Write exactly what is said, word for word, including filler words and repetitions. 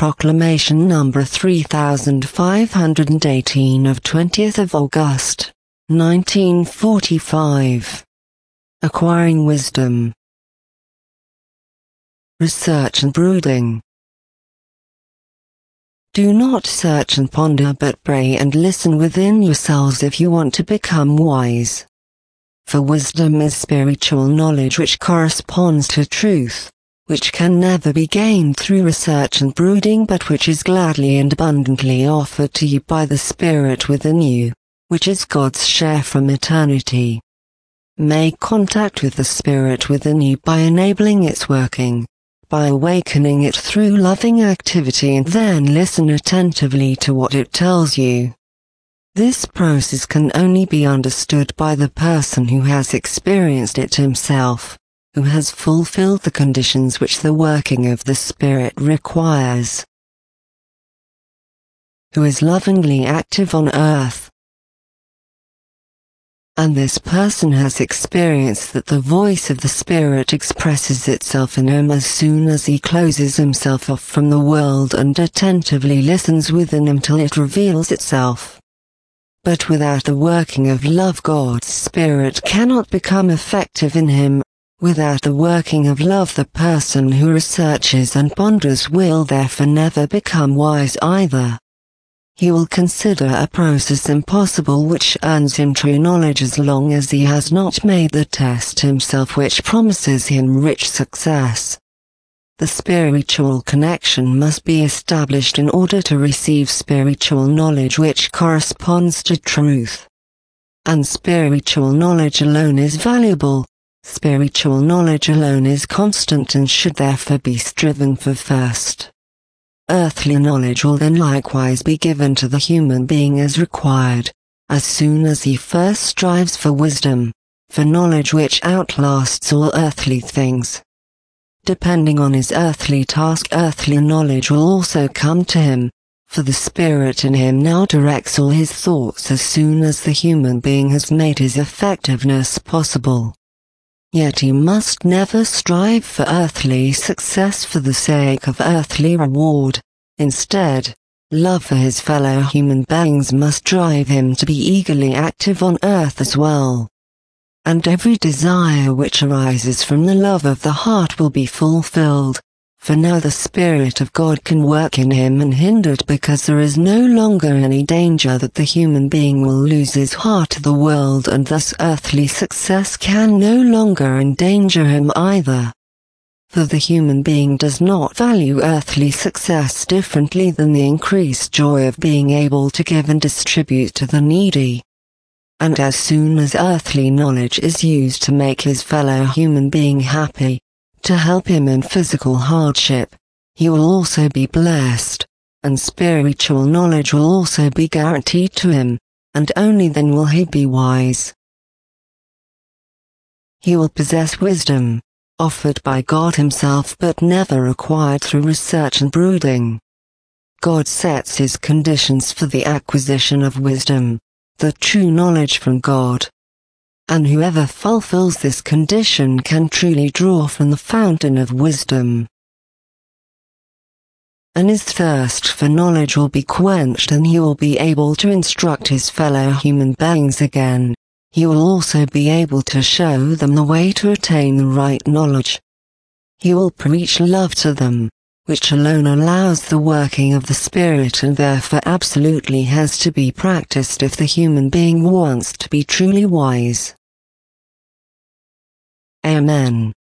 Proclamation number three thousand five hundred eighteen of twentieth of August, nineteen forty-five. Acquiring wisdom. Research and brooding. Do not search and ponder, but pray and listen within yourselves if you want to become wise. For wisdom is spiritual knowledge which corresponds to truth, which can never be gained through research and brooding, but which is gladly and abundantly offered to you by the Spirit within you, which is God's share from eternity. Make contact with the Spirit within you by enabling its working, by awakening it through loving activity, and then listen attentively to what it tells you. This process can only be understood by the person who has experienced it himself, who has fulfilled the conditions which the working of the Spirit requires, who is lovingly active on earth. And this person has experienced that the voice of the Spirit expresses itself in him as soon as he closes himself off from the world and attentively listens within him till it reveals itself. But without the working of love, God's Spirit cannot become effective in him. Without the working of love, the person who researches and ponders will therefore never become wise either. He will consider a process impossible which earns him true knowledge as long as he has not made the test himself which promises him rich success. The spiritual connection must be established in order to receive spiritual knowledge which corresponds to truth. And spiritual knowledge alone is valuable. Spiritual knowledge alone is constant and should therefore be striven for first. Earthly knowledge will then likewise be given to the human being as required, as soon as he first strives for wisdom, for knowledge which outlasts all earthly things. Depending on his earthly task, earthly knowledge will also come to him, for the Spirit in him now directs all his thoughts as soon as the human being has made his effectiveness possible. Yet he must never strive for earthly success for the sake of earthly reward. Instead, love for his fellow human beings must drive him to be eagerly active on earth as well. And every desire which arises from the love of the heart will be fulfilled, for now the Spirit of God can work in him unhindered, because there is no longer any danger that the human being will lose his heart to the world, and thus earthly success can no longer endanger him either. For the human being does not value earthly success differently than the increased joy of being able to give and distribute to the needy. And as soon as earthly knowledge is used to make his fellow human being happy, to help him in physical hardship, he will also be blessed, and spiritual knowledge will also be guaranteed to him, and only then will he be wise. He will possess wisdom, offered by God himself but never acquired through research and brooding. God sets his conditions for the acquisition of wisdom, the true knowledge from God. And whoever fulfills this condition can truly draw from the fountain of wisdom. And his thirst for knowledge will be quenched, and he will be able to instruct his fellow human beings again. He will also be able to show them the way to attain the right knowledge. He will preach love to them, which alone allows the working of the Spirit, and therefore absolutely has to be practiced if the human being wants to be truly wise. Amen.